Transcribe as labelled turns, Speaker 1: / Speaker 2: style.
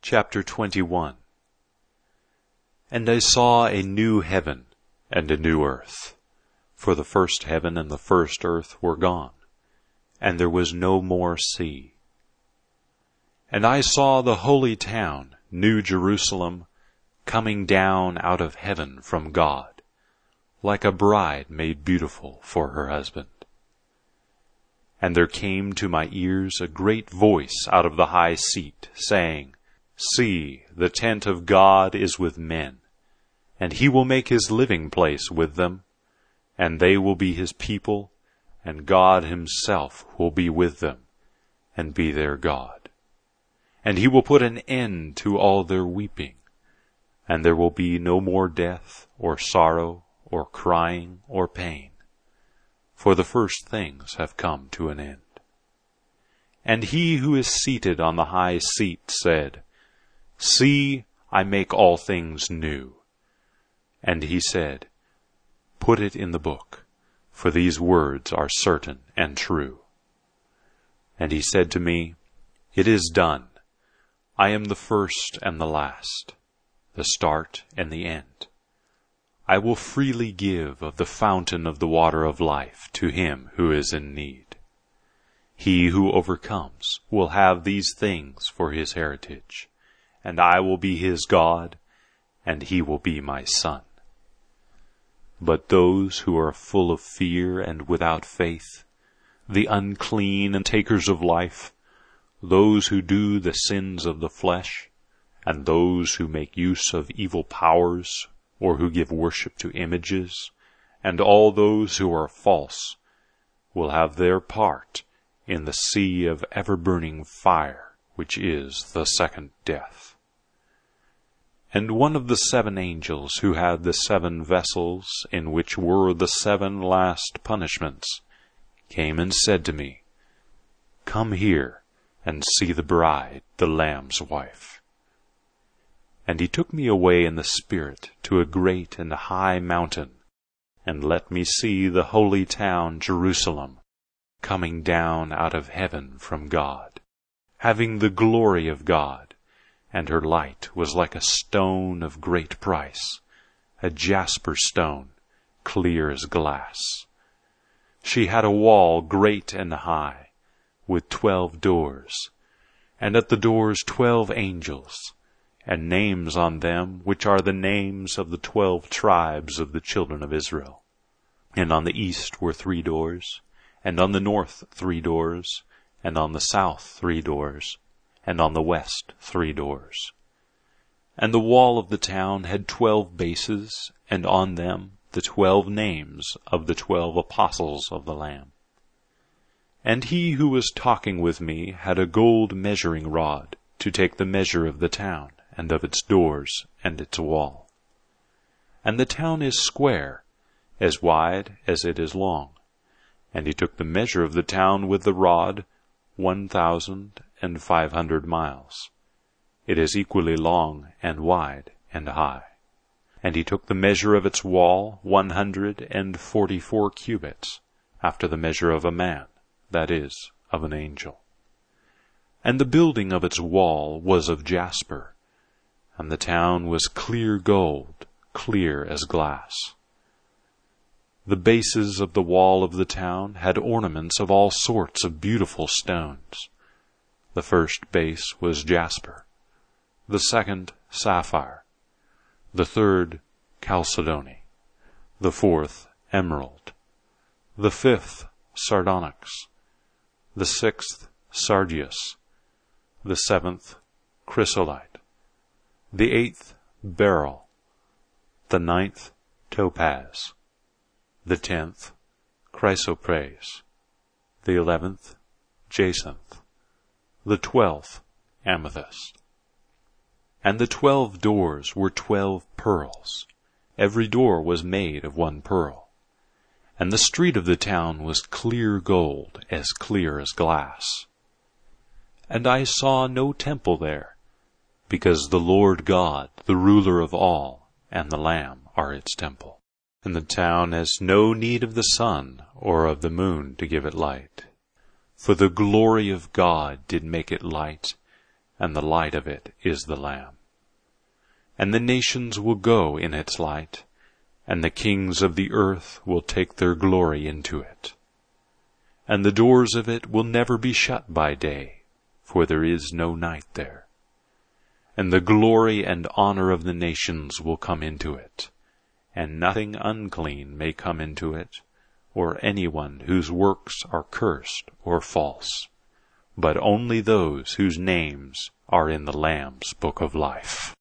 Speaker 1: Chapter 21. And I saw a new heaven and a new earth, for the first heaven and the first earth were gone, and there was no more sea. And I saw the holy town, New Jerusalem, coming down out of heaven from God, like a bride made beautiful for her husband. And there came to my ears a great voice out of the high seat, saying, See, the tent of God is with men, and he will make his living place with them, and they will be his people, and God himself will be with them, and be their God. And he will put an end to all their weeping, and there will be no more death, or sorrow, or crying, or pain, for the first things have come to an end. And he who is seated on the high seat said, See, I make all things new. And he said, Put it in the book, for these words are certain and true. And he said to me, It is done. I am the first and the last, the start and the end. I will freely give of the fountain of the water of life to him who is in need. He who overcomes will have these things for his heritage, and I will be his God, and he will be my son. But those who are full of fear and without faith, the unclean and takers of life, those who do the sins of the flesh, and those who make use of evil powers, or who give worship to images, and all those who are false, will have their part in the sea of ever-burning fire, which is the second death. And one of the 7 angels who had the 7 vessels in which were the 7 last punishments came and said to me, Come here and see the bride, the Lamb's wife. And he took me away in the Spirit to a great and high mountain, and let me see the holy town Jerusalem coming down out of heaven from God, having the glory of God. And her light was like a stone of great price, a jasper stone, clear as glass. She had a wall great and high, with 12 doors, and at the doors 12 angels, and names on them which are the names of the 12 tribes of the children of Israel. And on the east were 3 doors, and on the north 3 doors, and on the south 3 doors, and on the west 3 doors. And the wall of the town had 12 bases, and on them the 12 names of the 12 apostles of the Lamb. And he who was talking with me had a gold measuring rod to take the measure of the town, and of its doors, and its wall. And the town is square, as wide as it is long. And he took the measure of the town with the rod, 1,500 miles. It is equally long and wide and high. And he took the measure of its wall, 144 cubits, after the measure of a man, that is, of an angel. And the building of its wall was of jasper, and the town was clear gold, clear as glass. The bases of the wall of the town had ornaments of all sorts of beautiful stones. The first base was jasper, the second sapphire, the third chalcedony, the fourth emerald, the fifth sardonyx, the sixth sardius, the seventh chrysolite, the 8th beryl, the 9th topaz, the 10th chrysoprase, the 11th jacinth, the 12th amethyst. And the 12 doors were 12 pearls. Every door was made of 1 pearl. And the street of the town was clear gold, as clear as glass. And I saw no temple there, because the Lord God, the ruler of all, and the Lamb are its temple. And the town has no need of the sun or of the moon to give it light. For the glory of God did make it light, and the light of it is the Lamb. And the nations will go in its light, and the kings of the earth will take their glory into it. And the doors of it will never be shut by day, for there is no night there. And the glory and honor of the nations will come into it, and nothing unclean may come into it, or anyone whose works are cursed or false, but only those whose names are in the Lamb's book of life.